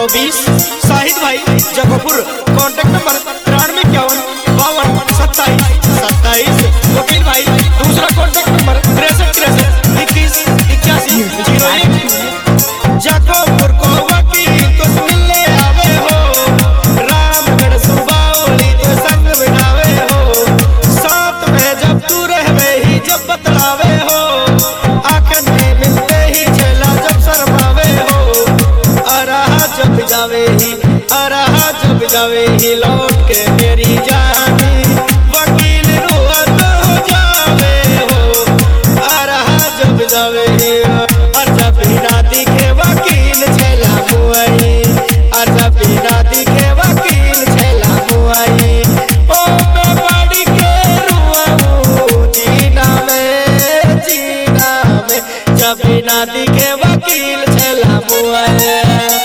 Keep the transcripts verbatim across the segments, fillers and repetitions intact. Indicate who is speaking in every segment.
Speaker 1: चौबीस। शाहिद भाई जगहपुर, contact number तिरानवे इक्यावन बावन सत्ताईस सत्ताईस। वकील भाई दूसरा कॉन्टेक्ट नंबर तिरसठ तिरसठ इक्कीस इक्यासी जीरो एक। जगहपुर को वकील तो मिलने आवे हो, रामगढ़ सुबावली तो संग बिठावे हो, साथ में जब तू रहवे ही जब बतलावे हो, आखन में मिलते ही चला जब शर्मावे हो, अरहा जब जावे ही अरहा जब जावे ही लौट के मेरी जानी, वकील रुआत हो जावे हो, अरहा जब जावे ही जब बिना दिखे वकील छेला मुआई, जब बिना दिखे वकील छेला मुआई, ओ मैं बड़ी के रुआऊं जीना में जीना में, जब बिना दिखे वकील छेला मुआई।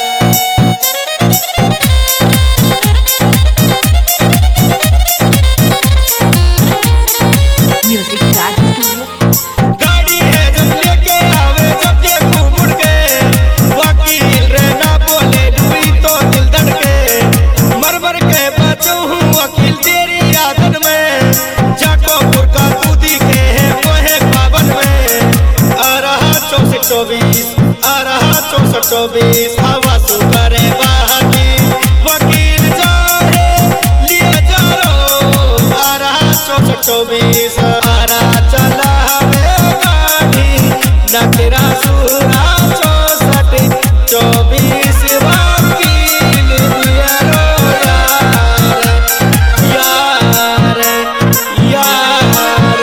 Speaker 1: चौबीस अरहा चौसठ चौबीस हवा सु करे बाकी, वकील जाए लिए जाओ, अरहा चौसठ चौबीस अरहा चला गाड़ी नखरा सुरा चौसठ चौबीस वकील यारो यार यार यार।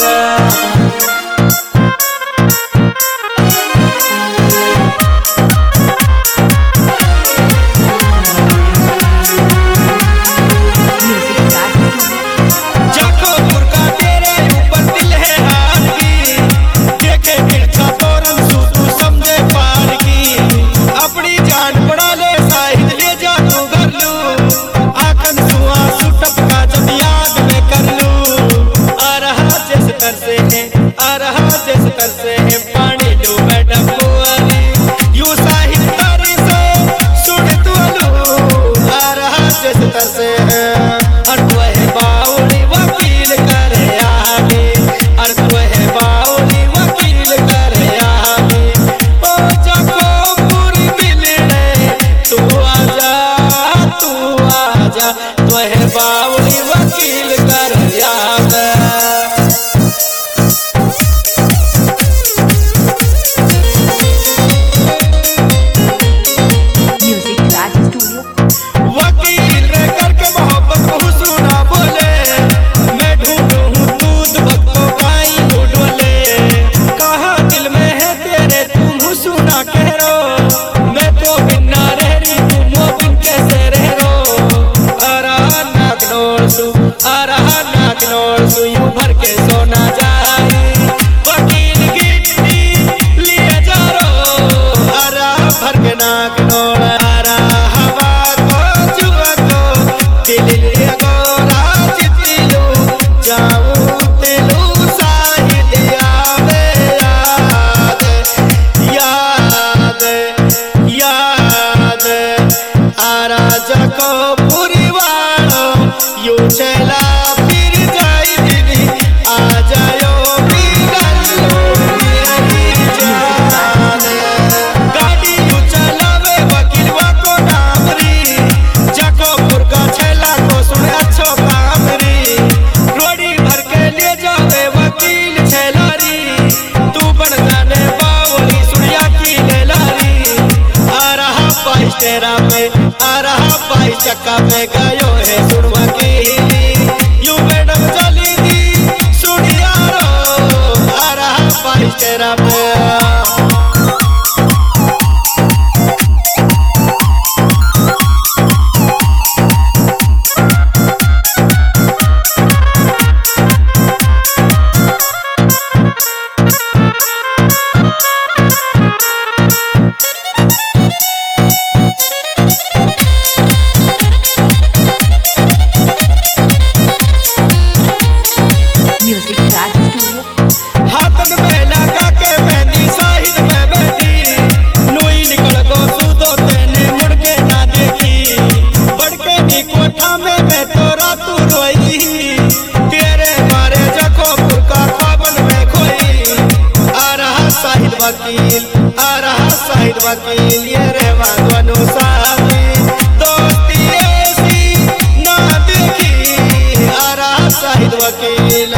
Speaker 1: बावली वकील कर याद वकील रे करके मोहब्बत को सुना बोले, मैं ढूंढू हूँ दूध भक्तों काई ढूंढले, कहा दिल में है तेरे तुम सुना कह रो, मैं तो बिना रह रही तुम वो बिन कैसे रह रो, अरहा नागनोर सु अरहा नागनोर सु यूं भर के सोना जाए, वकील गिट्टी लिए जा रो, अरहा भर के नागनोर अरहा हवा को जुआ को दिल लिया गोरा चितिलू जाऊं तिलू साहिद आवे याद याद याद, आरा जको पूरी वालो यू चला फिर जाई दीदी आ जायो बिगलो मेरी जान, गाड़ी यू चलावे वकील वा को नामरी, जको मुर्गा छेला को सुने अच्छो कामरी, रोड़ी भर के ले जावे वकील छेलारी, तू बन जाने बावली सुनिया की लेलारी, अरहा बाईस तेरा पे अरहा बाईस चक्का पे गयो है सुन वकीली, यू मैडम चली दी सुनिया रो, अरहा बाईस तेरा पे। वकील आ रहा शाहिद वकील ये रे वागवनो साथी दोस्ती ऐसी ना देखी आ रहा शाहिद वकील।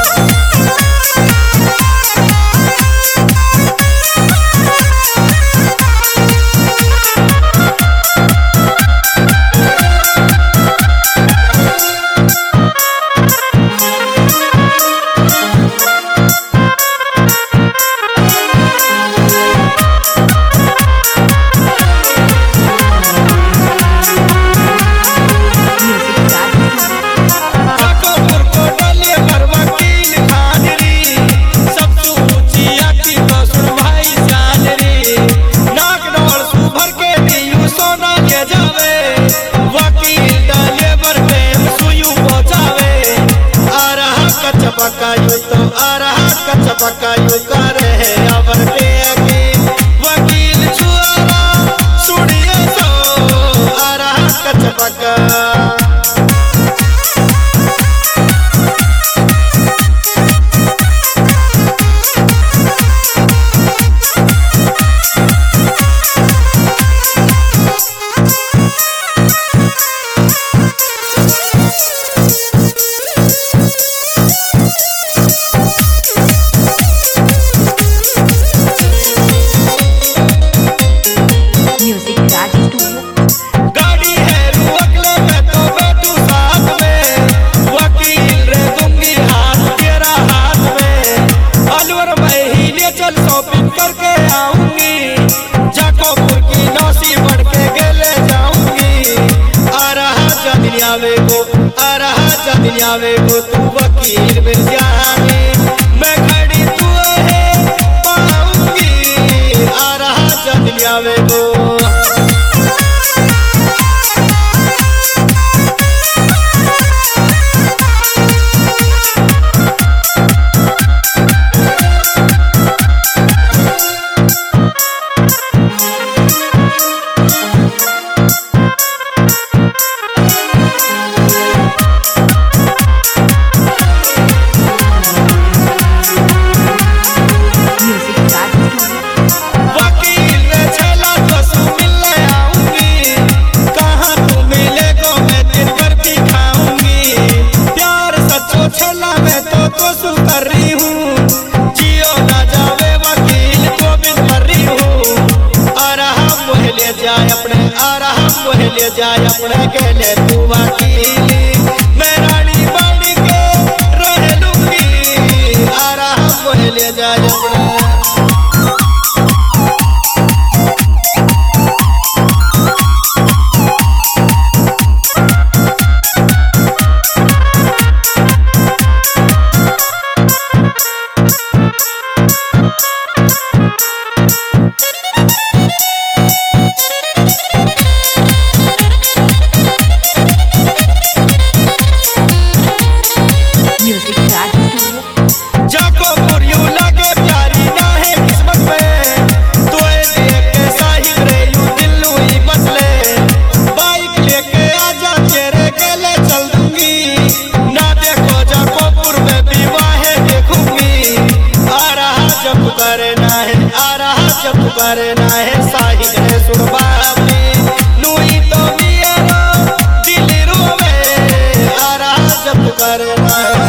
Speaker 1: पकायु तो आ रहा कच्चा पकायु कर है अबर के आगे वकील छुआरा सुनिए तो आ रहा कच्चा पका। आवे को तू वकील मिल जाए मैं खड़ी तू है पाऊंगी आ रहा चल आवे को। जाए अपने आ रहा मोहे ले जाए अपने के ले तू वकील मैं रानी बन के रह लूंगी आ रहा मोहे ले जाए अपने। करना है आ रहा जब करना है साहिद है सुरबाबी नुई तो मेरा दिल रोवे आ रहा जब करना है।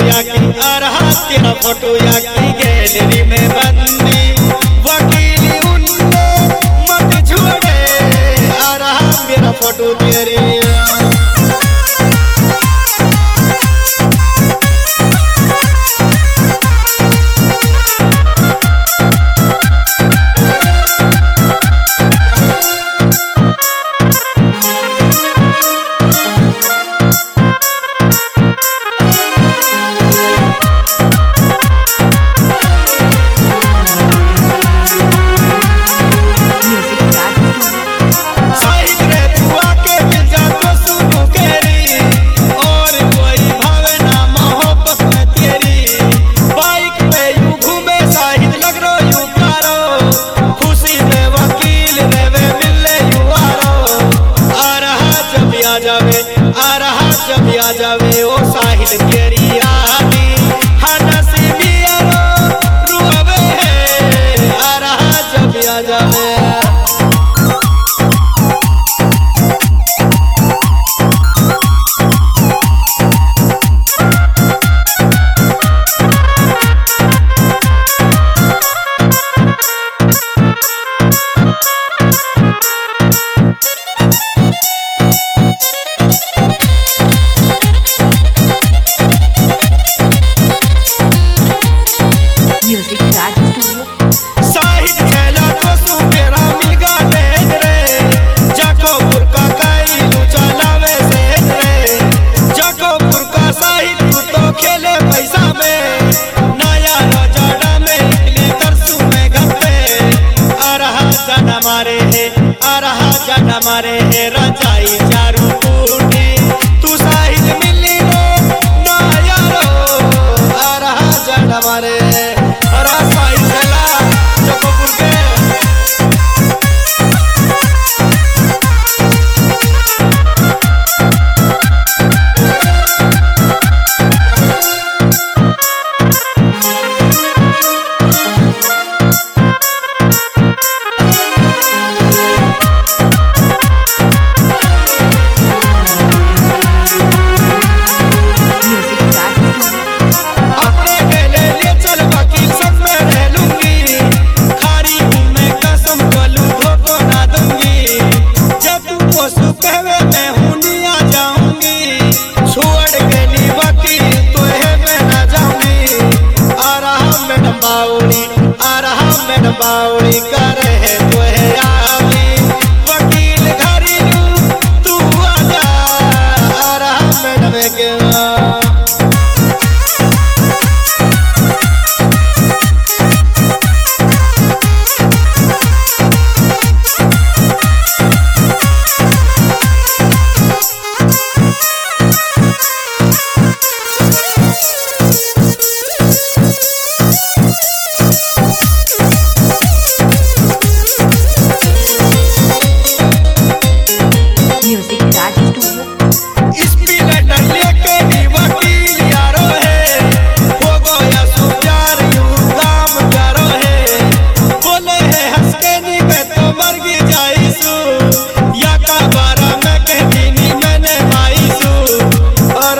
Speaker 1: या की आ रहा तेरा फोटो या की गैलरी में बंदी वकील उनने मत झूठे आ रहा मेरा फोटो तेरे आ रहा जब आ जावे ओ साहिल तेरी यादी हनसी मियारो रुआवे आ रहा जब आ जावे हमारे है आ रहा जन हमारे है रजाई चारू बूढ़ी तू साहिल मिली रे ना यारो आ रहा जन हमारे और साहिल चला जगपुर के बाउली कर है तो है आवी वकील घरी तू आजा आ रहा मैडम के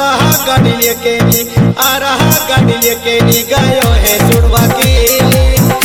Speaker 1: आ रहा गाड़ी लेके गयो है सुरवा के